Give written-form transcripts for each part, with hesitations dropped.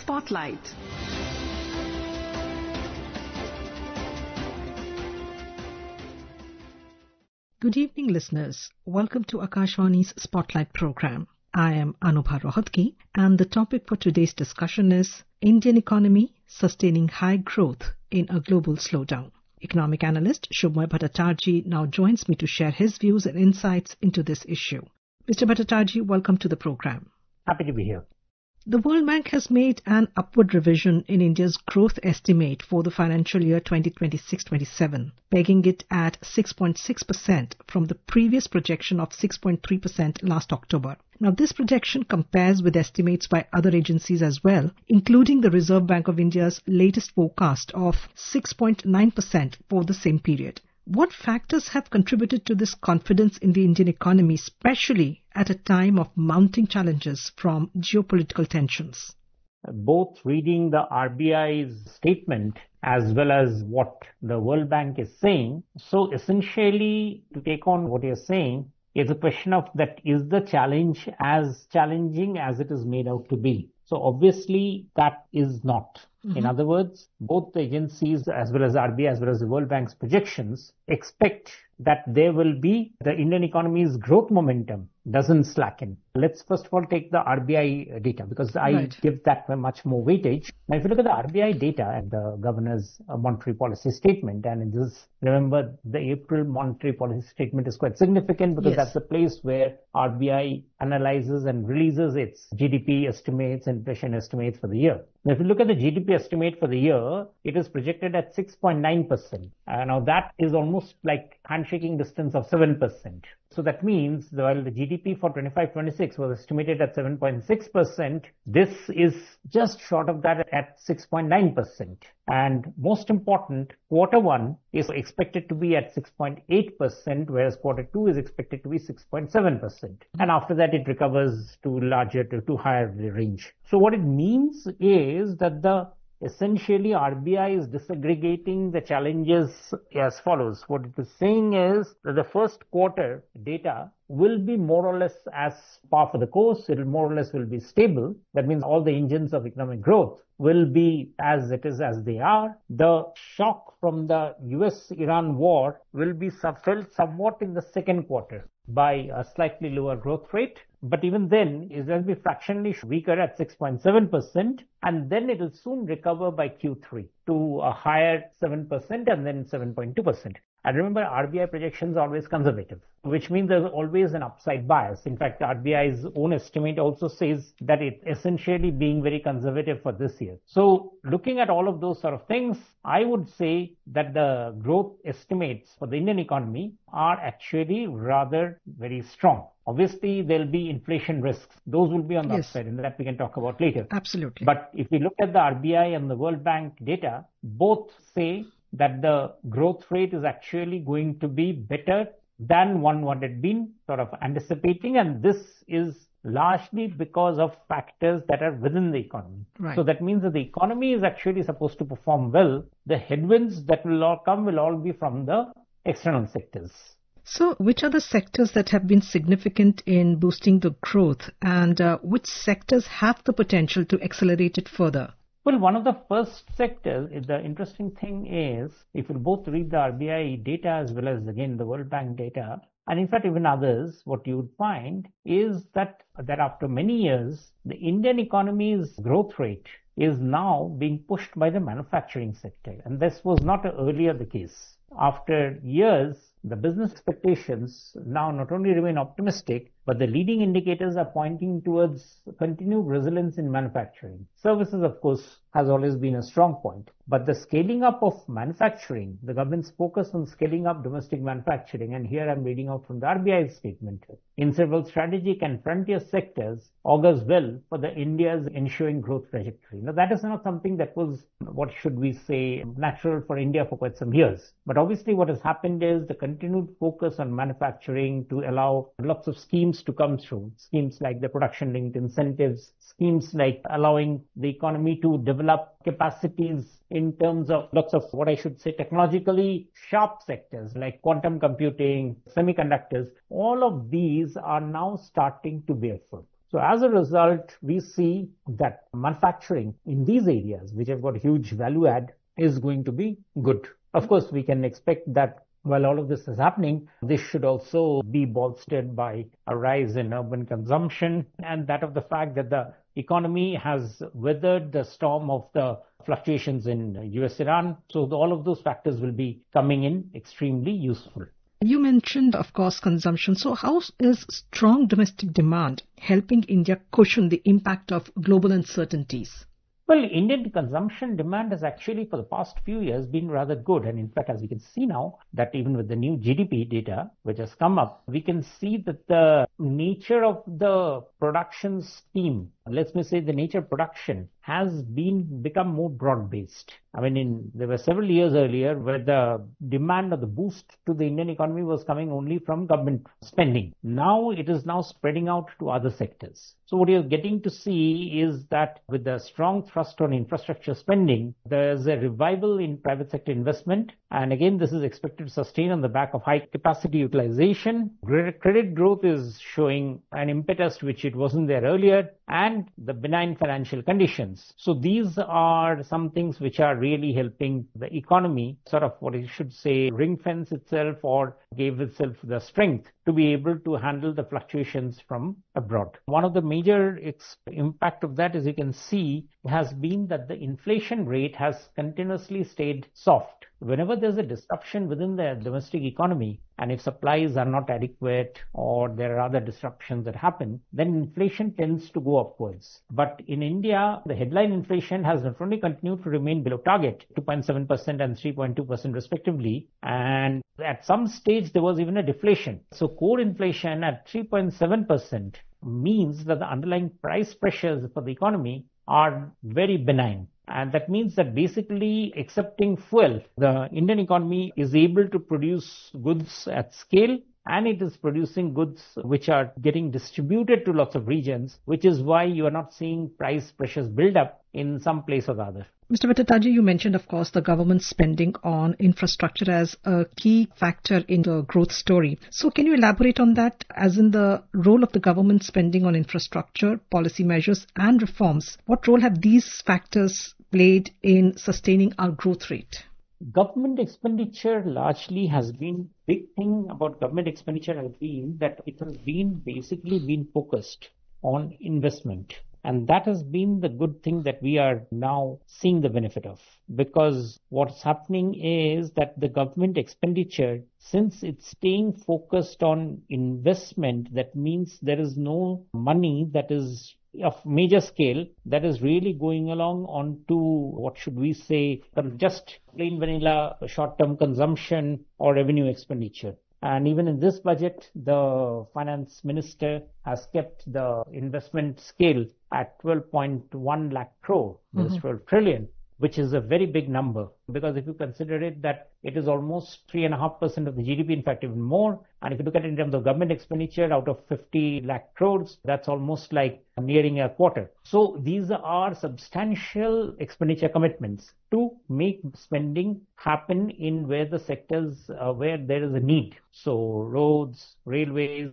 Spotlight. Good evening, listeners. Welcome to Akashvani's Spotlight program. I am Anubha Rohatgi, and the topic for today's discussion is Indian economy sustaining high growth in a global slowdown. Economic analyst Shubhmoy Bhattacharjee now joins me to share his views and insights into this issue. Mr. Bhattacharjee, welcome to the program. Happy to be here. The World Bank has made an upward revision in India's growth estimate for the financial year 2026-27, pegging it at 6.6% from the previous projection of 6.3% last October. Now, this projection compares with estimates by other agencies as well, including the Reserve Bank of India's latest forecast of 6.9% for the same period. What factors have contributed to this confidence in the Indian economy, especially at a time of mounting challenges from geopolitical tensions? Both reading the RBI's statement as well as what the World Bank is saying. So essentially, to take on what you're saying, it's a question of that is the challenge as challenging as it is made out to be. So obviously that is not. In other words, both the agencies as well as RBI as well as the World Bank's projections expect that there will be the Indian economy's growth momentum doesn't slacken. Let's first of all take the RBI data because I give that much more weightage. Now, if you look at the RBI data and the governor's monetary policy statement, and this, remember the April monetary policy statement is quite significant because that's the place where RBI analyzes and releases its GDP estimates and inflation estimates for the year. Now, if you look at the GDP estimate for the year, it is projected at 6.9%. Now that is almost like handshaking distance of 7%. So that means while the GDP for 25-26 was estimated at 7.6%, this is just short of that at 6.9%. And most important, quarter one is expected to be at 6.8%, whereas quarter two is expected to be 6.7%. And after that, it recovers to higher range. So what it means is that essentially, RBI is disaggregating the challenges as follows. What it is saying is that the first quarter data will be more or less as par for the course. It will more or less will be stable. That means all the engines of economic growth will be as it is as they are. The shock from the US-Iran war will be felt somewhat in the second quarter by a slightly lower growth rate. But even then, it will be fractionally weaker at 6.7%, and then it will soon recover by Q3 to a higher 7% and then 7.2%. And remember, RBI projections are always conservative, which means there's always an upside bias. In fact, RBI's own estimate also says that it's essentially being very conservative for this year. So looking at all of those sort of things, I would say that the growth estimates for the Indian economy are actually rather very strong. Obviously, there'll be inflation risks. Those will be on the upside, and that we can talk about later. Absolutely. But if we look at the RBI and the World Bank data, both say that the growth rate is actually going to be better than what had been sort of anticipating. And this is largely because of factors that are within the economy. So that means that the economy is actually supposed to perform well. The headwinds that will all come will all be from the external sectors. So which are the sectors that have been significant in boosting the growth, and which sectors have the potential to accelerate it further? Well, one of the first sectors, the interesting thing is, if you both read the RBI data as well as, again, the World Bank data, and in fact, even others, what you would find is that after many years, the Indian economy's growth rate is now being pushed by the manufacturing sector. And this was not earlier the case. After years, the business expectations now not only remain optimistic, but the leading indicators are pointing towards continued resilience in manufacturing. Services, of course, has always been a strong point. But the scaling up of manufacturing, the government's focus on scaling up domestic manufacturing, and here I'm reading out from the RBI statement, in several strategic and frontier sectors augurs well for the India's ensuing growth trajectory. Now, that is not something that was, what should we say, natural for India for quite some years. But obviously what has happened is the continued focus on manufacturing to allow lots of schemes to come through. Schemes like the production-linked incentives, schemes like allowing the economy to develop capacities in terms of lots of what I should say technologically sharp sectors like quantum computing, semiconductors. All of these are now starting to bear fruit. So as a result, we see that manufacturing in these areas, which have got huge value add, is going to be good. Of course, we can expect that while all of this is happening, this should also be bolstered by a rise in urban consumption and that of the fact that the economy has weathered the storm of the fluctuations in US-Iran. So all of those factors will be coming in extremely useful. You mentioned, of course, consumption. So how is strong domestic demand helping India cushion the impact of global uncertainties? Well, Indian consumption demand has actually for the past few years been rather good. And in fact, as we can see now, that even with the new GDP data, which has come up, we can see that the nature of the production scheme, let me say the nature of production, has become more broad-based. I mean, there were several years earlier where the demand or the boost to the Indian economy was coming only from government spending. Now it is now spreading out to other sectors. So what you're getting to see is that with the strong thrust on infrastructure spending, there's a revival in private sector investment. And again, this is expected to sustain on the back of high capacity utilization. Credit growth is showing an impetus which it wasn't there earlier, and the benign financial conditions. So these are some things which are really helping the economy sort of what it should say ring fence itself or gave itself the strength to be able to handle the fluctuations from abroad. One of the major impact of that, as you can see, has been that the inflation rate has continuously stayed soft. Whenever there's a disruption within the domestic economy, and if supplies are not adequate or there are other disruptions that happen, then inflation tends to go upwards. But in India, the headline inflation has not only continued to remain below target, 2.7% and 3.2% respectively, and at some stage there was even a deflation. So core inflation at 3.7% means that the underlying price pressures for the economy are very benign. And that means that basically, excepting fuel, the Indian economy is able to produce goods at scale, and it is producing goods which are getting distributed to lots of regions, which is why you are not seeing price pressures build up in some place or the other. Mr. Bhattacharjee, you mentioned, of course, the government spending on infrastructure as a key factor in the growth story. So can you elaborate on that, as in the role of the government spending on infrastructure, policy measures and reforms? What role have these factors played in sustaining our growth rate? Government expenditure largely has been, big thing about government expenditure has been that it has been basically been focused on investment. And that has been the good thing that we are now seeing the benefit of. Because what's happening is that the government expenditure, since it's staying focused on investment, that means there is no money that is of major scale that is really going along onto, what should we say, just plain vanilla short-term consumption or revenue expenditure. And even in this budget, the finance minister has kept the investment scale at 12.1 lakh crore, that is 12 trillion, which is a very big number. Because if you consider it that it is almost 3.5% of the GDP, in fact even more. And if you look at it in terms of government expenditure out of 50 lakh crores, that's almost like nearing a quarter. So these are substantial expenditure commitments to make spending happen in where the sectors where there is a need. So roads, railways,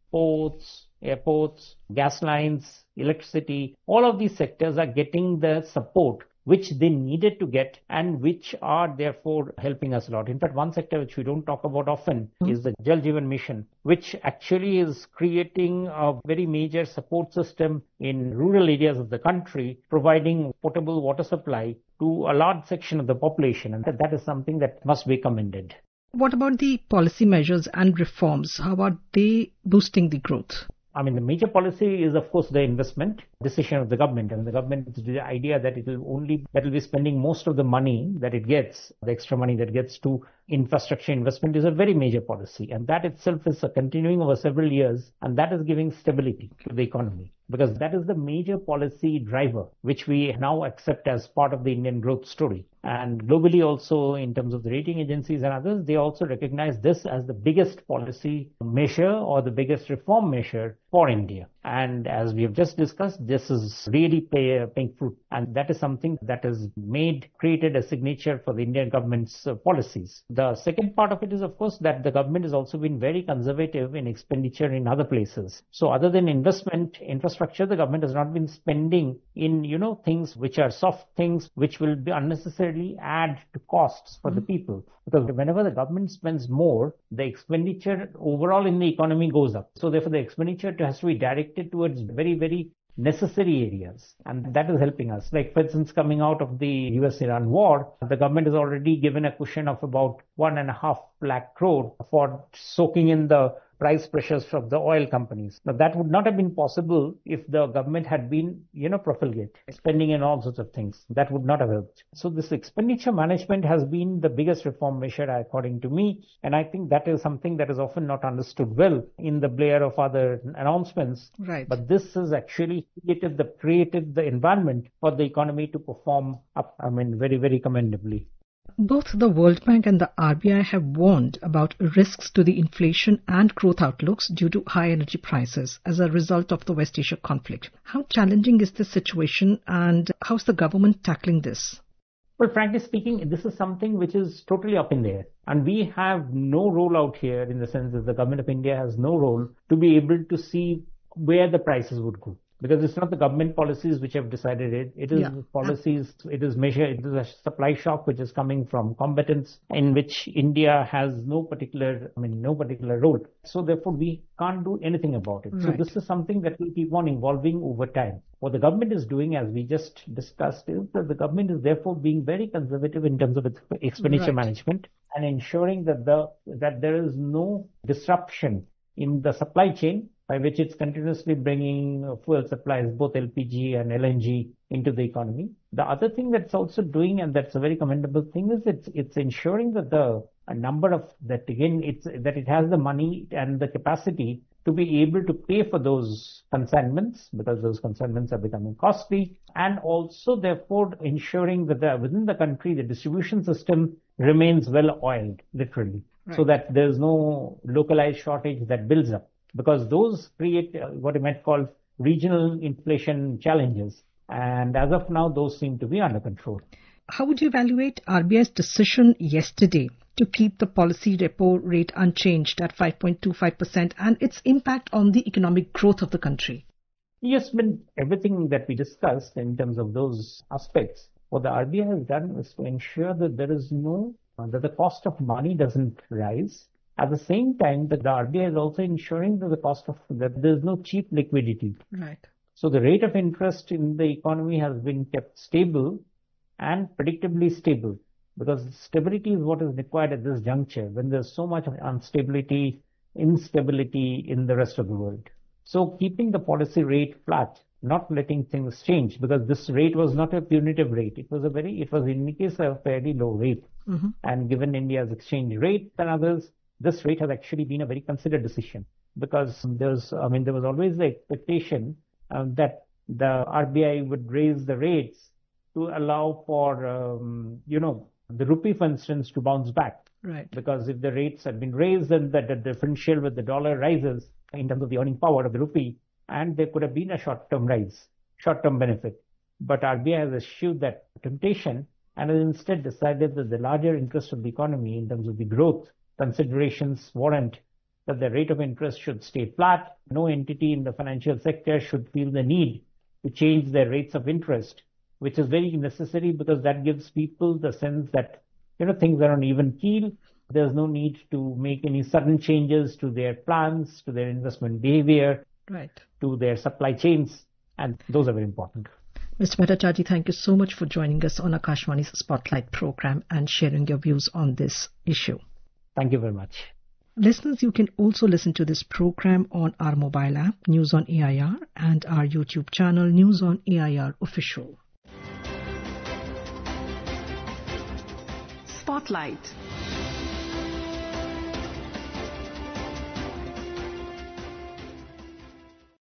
ports, airports, gas lines, electricity, all of these sectors are getting the support which they needed to get and which are therefore helping us a lot. In fact, one sector which we don't talk about often is the Jal Jeevan Mission, which actually is creating a very major support system in rural areas of the country, providing potable water supply to a large section of the population. And that is something that must be commended. What about the policy measures and reforms? How are they boosting the growth? I mean, the major policy is, of course, the investment decision of the government. And the government is the idea that it will be spending most of the money that it gets, the extra money that gets to infrastructure investment is a very major policy. And that itself is continuing over several years. And that is giving stability to the economy. Because that is the major policy driver, which we now accept as part of the Indian growth story. And globally also, in terms of the rating agencies and others, they also recognize this as the biggest policy measure or the biggest reform measure for India. And as we have just discussed, this is really paying fruit. And that is something that has created a signature for the Indian government's policies. The second part of it is, of course, that the government has also been very conservative in expenditure in other places. So other than investment, infrastructure, the government has not been spending in, things which are soft things, which will be unnecessarily add to costs for the people. Because whenever the government spends more, the expenditure overall in the economy goes up. So therefore, the expenditure has to be directed towards very, very necessary areas. And that is helping us. Like, for instance, coming out of the US-Iran war, the government has already given a cushion of about 1.5 lakh crore for soaking in the price pressures from the oil companies. Now, that would not have been possible if the government had been, profligate, spending in all sorts of things. That would not have helped. So this expenditure management has been the biggest reform measure, according to me. And I think that is something that is often not understood well in the blare of other announcements. Right. But this has actually created the environment for the economy to perform up, very, very commendably. Both the World Bank and the RBI have warned about risks to the inflation and growth outlooks due to high energy prices as a result of the West Asia conflict. How challenging is this situation, and how's the government tackling this? Well, frankly speaking, this is something which is totally up in the air. And we have no role out here, in the sense that the government of India has no role to be able to see where the prices would go. Because it's not the government policies which have decided it. It is policies, it is a supply shock which is coming from combatants, in which India has no particular role. So therefore, we can't do anything about it. Right. So this is something that will keep on evolving over time. What the government is doing, as we just discussed, is that the government is therefore being very conservative in terms of its expenditure management and ensuring that there is no disruption in the supply chain, by which it's continuously bringing fuel supplies, both LPG and LNG, into the economy. The other thing that's also doing, and that's a very commendable thing, is it's ensuring that it has the money and the capacity to be able to pay for those consignments, because those consignments are becoming costly, and also therefore ensuring that within the country the distribution system remains well oiled, literally, so that there's no localized shortage that builds up. Because those create what you might call regional inflation challenges. And as of now, those seem to be under control. How would you evaluate RBI's decision yesterday to keep the policy repo rate unchanged at 5.25% and its impact on the economic growth of the country? Yes, but everything that we discussed in terms of those aspects, what the RBI has done is to ensure that that the cost of money doesn't rise. At the same time, the RBI is also ensuring that there's no cheap liquidity. Right. So the rate of interest in the economy has been kept stable and predictably stable, because stability is what is required at this juncture when there's so much instability in the rest of the world. So keeping the policy rate flat, not letting things change, because this rate was not a punitive rate. It was in the case a fairly low rate. Mm-hmm. And given India's exchange rate and others, this rate has actually been a very considered decision, because there was always the expectation that the RBI would raise the rates to allow for, the rupee, for instance, to bounce back. Right. Because if the rates had been raised, then the differential with the dollar rises in terms of the earning power of the rupee, and there could have been a short-term benefit. But RBI has eschewed that temptation and has instead decided that the larger interest of the economy in terms of the growth considerations warrant that the rate of interest should stay flat. No entity in the financial sector should feel the need to change their rates of interest, which is very necessary, because that gives people the sense that, things are on even keel. There's no need to make any sudden changes to their plans, to their investment behavior, to their supply chains. And those are very important. Mr. Bhattacharjee, thank you so much for joining us on Akashvani's Spotlight program and sharing your views on this issue. Thank you very much. Listeners, you can also listen to this program on our mobile app, News on AIR, and our YouTube channel, News on AIR Official. Spotlight.